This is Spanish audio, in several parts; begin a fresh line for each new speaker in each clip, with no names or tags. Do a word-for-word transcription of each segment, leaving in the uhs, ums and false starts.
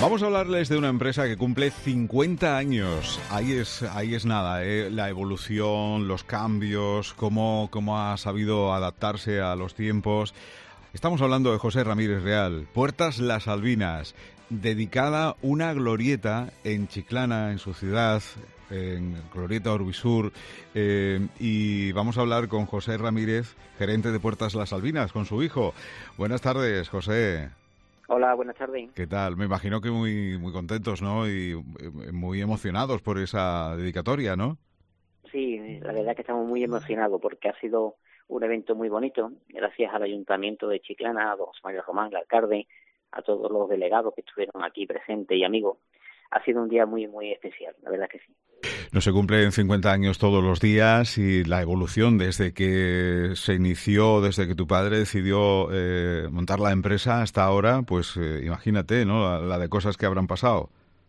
Vamos a hablarles de una empresa que cumple cincuenta años. Ahí es, ahí es nada, ¿eh? La evolución, los cambios, cómo, cómo ha sabido adaptarse a los tiempos. Estamos hablando de José Ramírez Real, Puertas Las Albinas, dedicada una glorieta en Chiclana, en su ciudad, en Glorieta Urbisur, eh, y vamos a hablar con José Ramírez, gerente de Puertas Las Albinas, con su hijo. Buenas tardes, José.
Hola, buenas tardes.
¿Qué tal? Me imagino que muy muy contentos, ¿no? Y muy emocionados por esa dedicatoria, ¿no?
Sí, la verdad es que estamos muy emocionados porque ha sido un evento muy bonito, gracias al Ayuntamiento de Chiclana, a don Mario Román, el alcalde, a todos los delegados que estuvieron aquí presentes y amigos. Ha sido un día muy, muy especial, la verdad que sí.
No se cumplen cincuenta años todos los días y la evolución desde que se inició, desde que tu padre decidió eh, montar la empresa hasta ahora, pues eh, imagínate, ¿no? La, la de cosas que habrán pasado.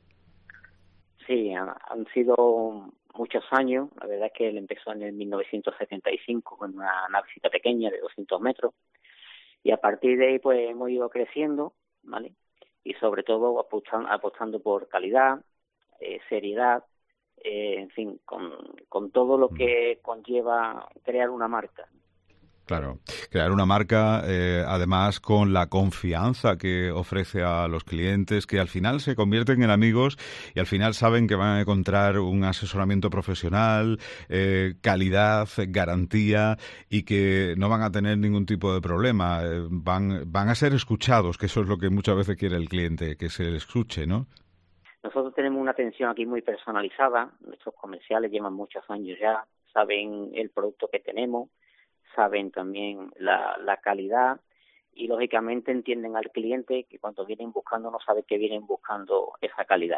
Sí, han, han sido muchos años. La verdad es que él empezó en el mil novecientos setenta y cinco con una navecita pequeña de doscientos metros y a partir de ahí pues hemos ido creciendo, ¿vale? Y sobre todo apostando, apostando por calidad, eh, seriedad, eh, en fin, con, con todo lo que conlleva crear una marca.
Claro, crear una marca, eh, además con la confianza que ofrece a los clientes, que al final se convierten en amigos y al final saben que van a encontrar un asesoramiento profesional, eh, calidad, garantía y que no van a tener ningún tipo de problema. Eh, van, van a ser escuchados, que eso es lo que muchas veces quiere el cliente, que se le escuche, ¿no?
Nosotros tenemos una atención aquí muy personalizada. Nuestros comerciales llevan muchos años ya, saben el producto que tenemos, saben también la, la calidad y lógicamente entienden al cliente que cuando vienen buscando no sabe que vienen buscando esa calidad.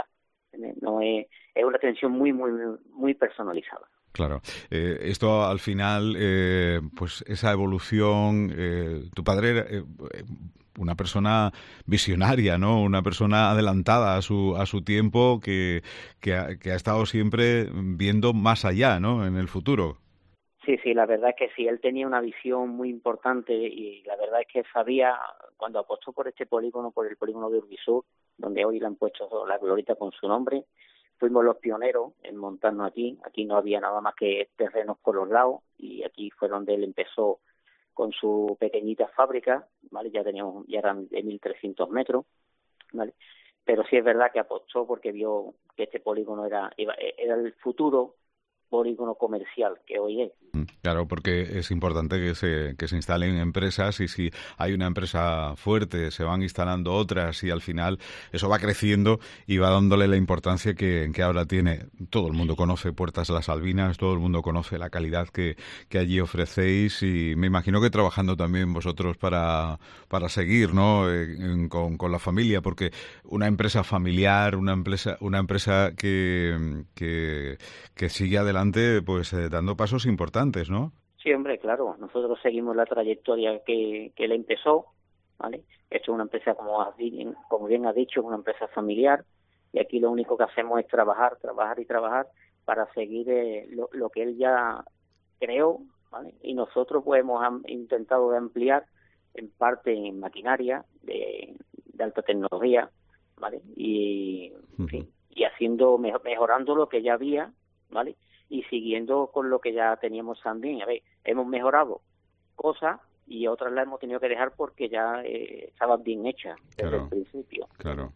No es, es una atención muy muy muy personalizada.
Claro. Eh, esto al final, eh, pues esa evolución, eh, tu padre era eh, una persona visionaria, ¿no? Una persona adelantada a su a su tiempo que que ha, que ha estado siempre viendo más allá, ¿no? En el futuro.
Sí, sí, la verdad es que sí, él tenía una visión muy importante y la verdad es que sabía, cuando apostó por este polígono, por el polígono de Urbisur, donde hoy le han puesto la glorieta con su nombre, fuimos los pioneros en montarnos aquí. Aquí no había nada más que terrenos por los lados y aquí fue donde él empezó con su pequeñita fábrica, ¿vale? Ya teníamos, ya eran de mil trescientos metros, ¿vale? Pero sí es verdad que apostó porque vio que este polígono era, era el futuro polígono comercial que hoy es.
Claro, porque es importante que se que se instalen empresas y si hay una empresa fuerte se van instalando otras y al final eso va creciendo y va dándole la importancia que, que ahora tiene. Todo el mundo conoce Puertas Las Albinas, todo el mundo conoce la calidad que, que allí ofrecéis y me imagino que trabajando también vosotros para, para seguir, ¿no? En, con, con la familia, porque una empresa familiar, una empresa, una empresa que, que, que sigue adelante pues eh, dando pasos importantes, ¿no?
Sí, hombre, claro. Nosotros seguimos la trayectoria que, que él empezó, ¿vale? Esto es una empresa, como, has, como bien ha dicho, es una empresa familiar y aquí lo único que hacemos es trabajar, trabajar y trabajar para seguir eh, lo, lo que él ya creó, ¿vale? Y nosotros pues hemos intentado de ampliar en parte en maquinaria de, de alta tecnología, ¿vale? Y, en fin, y haciendo, mejorando lo que ya había, ¿vale? Y siguiendo con lo que ya teníamos también. A ver, hemos mejorado cosas y otras las hemos tenido que dejar porque ya eh, estaban bien hechas desde
claro,
el principio.
Claro.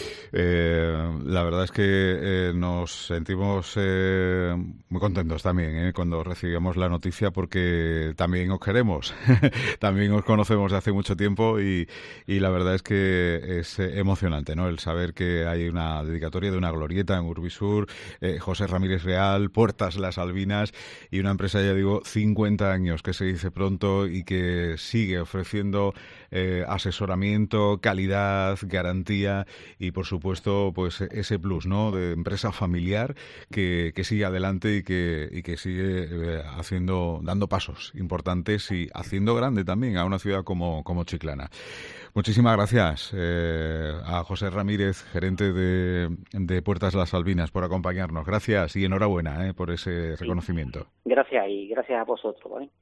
Eh, la verdad es que eh, nos sentimos eh, muy contentos también eh, cuando recibimos la noticia porque también os queremos, también os conocemos de hace mucho tiempo y, y la verdad es que es emocionante, ¿no? El saber que hay una dedicatoria de una glorieta en Urbisur, eh, José Ramírez Real, Puertas Las Albinas y una empresa, ya digo, cincuenta años que se dice pronto y que sigue ofreciendo eh, asesoramiento, calidad, garantía y por supuesto pues ese plus, ¿no? De empresa familiar que, que sigue adelante y que, y que sigue eh, haciendo, dando pasos importantes y haciendo grande también a una ciudad como, como Chiclana. Muchísimas gracias eh, a José Ramírez, gerente de, de Puertas Las Albinas, por acompañarnos. Gracias y enhorabuena eh, por ese reconocimiento.
Sí. Gracias y gracias a vosotros, ¿vale?